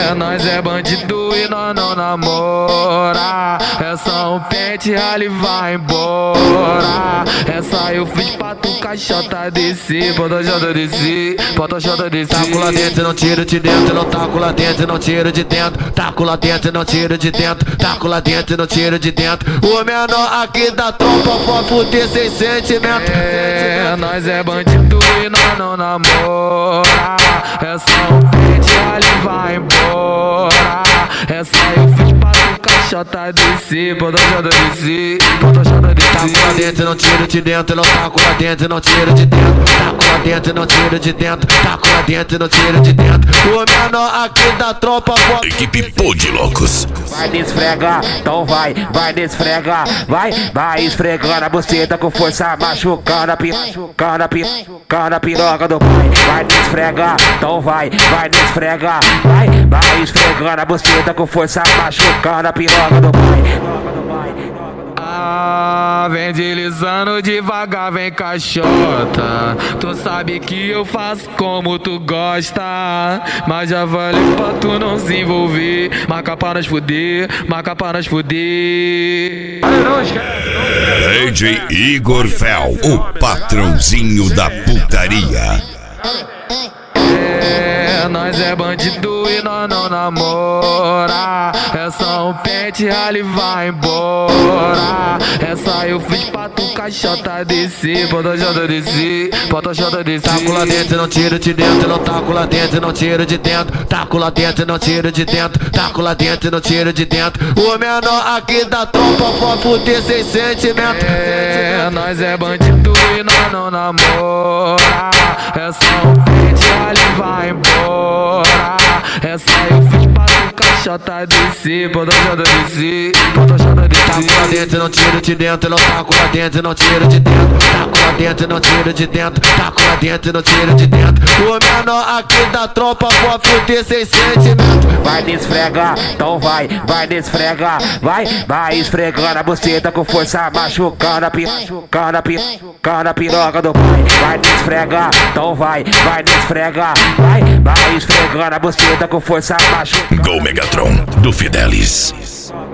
Nós é bandido e nós não namora. É só um pente, ali vai embora. Essa eu fiz pra tu caixota descer. Bota jota descer, bota jota descer. Taco lá dentro, não tiro de dentro. Não taco lá dentro, não tiro de dentro. Taco lá dentro, não tiro de dentro. Taco lá dentro, não tiro de dentro. O menor aqui da trompa pode fuder sem sentimento. Nós é bandido e nós não namora. É só um pente, ali vai embora. Essa eu fiz pra tu caixota descer. Bota jota descer, bota jota descer. Taco lá dentro, não tiro de dentro. Não taco lá dentro, não tiro de dentro. Taco lá dentro, não tiro de dentro. Taco lá dentro, não tiro de dentro. O menor aqui da tropa pode. Equipe Pô de Loucos. Vai desfregar, então vai desfregar. Vai esfregando a buceta com força, machucando a piroca do pai. Vai desfregar, então vai desfregar. Vai esfregando a buceta com força, machucando a piroca do pai. Vem deslizando devagar, vem caixota. Tu sabe que eu faço como tu gosta, mas já falei pra tu não se envolver. Marca pra nós fuder, marca pra nós fuder. DJ Igor Fel, o patrãozinho da putaria. Nós é bandido e nós não namora. É só um pente, ali vai embora. Essa eu fiz pra tu caixota descer. Bota jota descer, bota jota descer. Taco lá dentro, não tiro de dentro. Não taco lá dentro, não tiro de dentro. Taco lá dentro, não tiro de dentro. Taco lá dentro, não tiro de dentro. O menor aqui da trompa pode fuder sem sentimento. Nós é bandido e nós não namora. É só um pente, ali vai embora. Essa eu fiz pra tu caixota descer. Bota jota descer, bota jota descer. Taco lá dentro, não tiro de dentro. Não taco lá dentro, não tiro de dentro. Taco lá dentro, não tiro de dentro. Taco lá dentro, não tiro de dentro. O menor aqui da tropa pode fuder sem sentimento. Vai desfregar, então vai desfregar. Vai esfregando a buceta com força, machucando a piroca do pai. Vai desfregar, então vai desfregar. Vai esfregando a buceta com força, machucando. Gol Megatron do Fidelis.